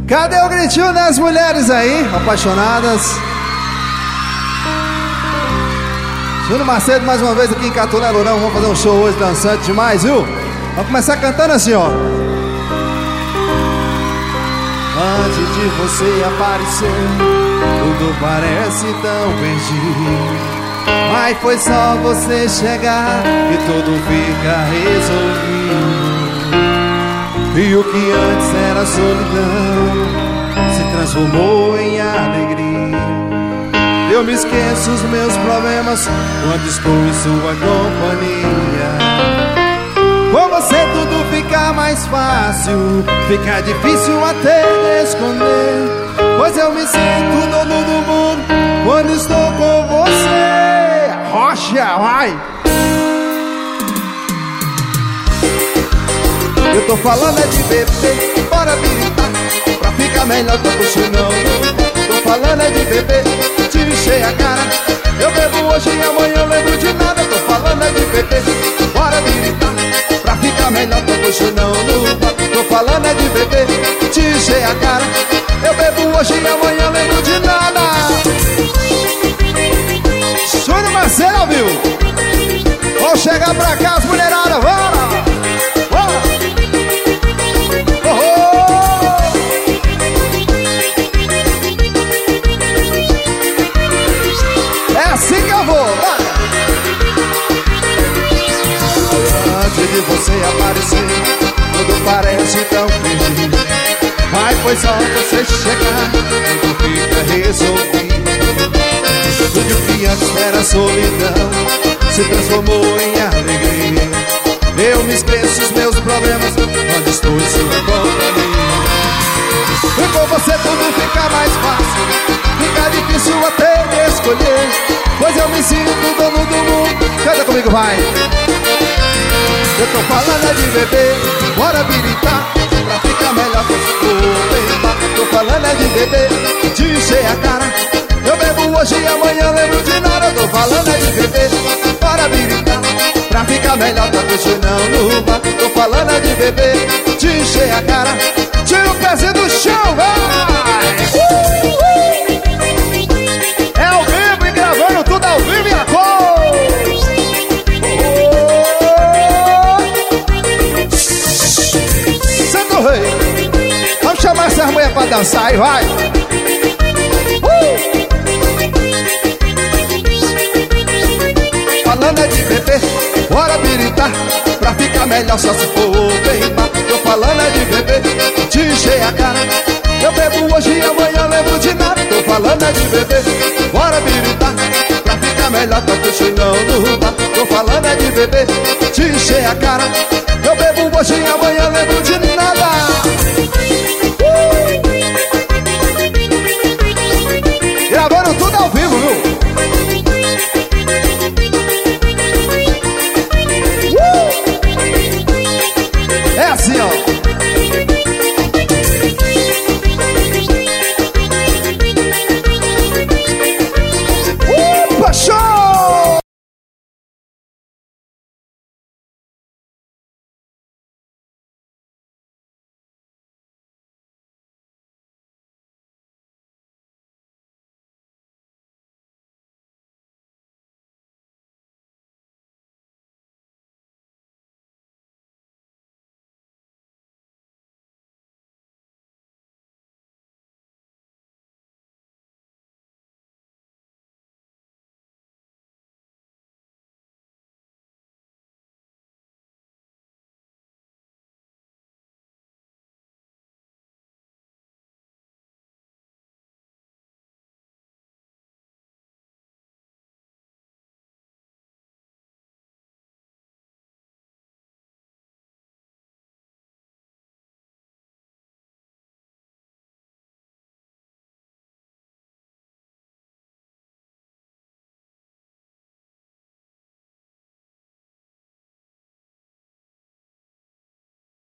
Cadê o gritinho das mulheres aí, apaixonadas? Júnior Macedo mais uma vez aqui em Catolé, Lourão. Vamos fazer um show hoje dançante demais, viu? Vamos começar cantando assim, ó. Antes de você aparecer, tudo parece tão perdido. Mas foi só você chegar e tudo fica resolvido. E o que antes era solidão se transformou em alegria. Eu me esqueço os meus problemas quando estou em sua companhia. Com você tudo fica mais fácil, fica difícil até esconder. Pois eu me sinto dono do mundo quando estou com você. Rocha, vai! Eu tô falando é de beber, bora habilitar pra ficar melhor, tô cochilando. Tô falando é de beber, te encher a cara. Eu bebo hoje e amanhã eu lembro de nada. Tô falando é de beber, bora habilitar pra ficar melhor, tô cochilando. Tô falando é de beber, te encher a cara. Eu bebo hoje e amanhã eu lembro de nada. Júnior Macedo ouviu? Vamos chegar pra cá as mulheradas, bora! Assim que eu vou, vai! Antes de você aparecer, tudo parece tão perdido. Mas foi só você chegar, tudo fica resolvido. Tudo que antes era solidão se transformou em alegria. Eu me esqueço os meus problemas quando estou em sua companhia. E com você tudo fica mais fácil, fica difícil até de escolher. Pois eu me sinto dono do mundo. Canta comigo, vai! Eu tô falando é de beber, bora habilitar pra ficar melhor que eu. Tô falando é de beber, de encher a cara. Eu bebo hoje e amanhã lembro de nada. Tô falando é de beber, bora habilitar pra ficar melhor que eu não no bar. Tô falando é de beber, de encher a cara. Tira o pezinho do chão, vai! É ao vivo e gravando tudo ao vivo e a cor. Santo Rei, vamos chamar essas mulheres pra dançar aí, vai! Falando é de beber, bora habilitar pra ficar melhor só se for bem. Tô falando é de beber, te encher a cara. Eu bebo hoje e amanhã lembro de nada. Tô falando é de beber, bora habilitar pra ficar melhor, tô cochilando no bar. Tô falando é de beber, te encher a cara. Eu bebo hoje e amanhã lembro de nada.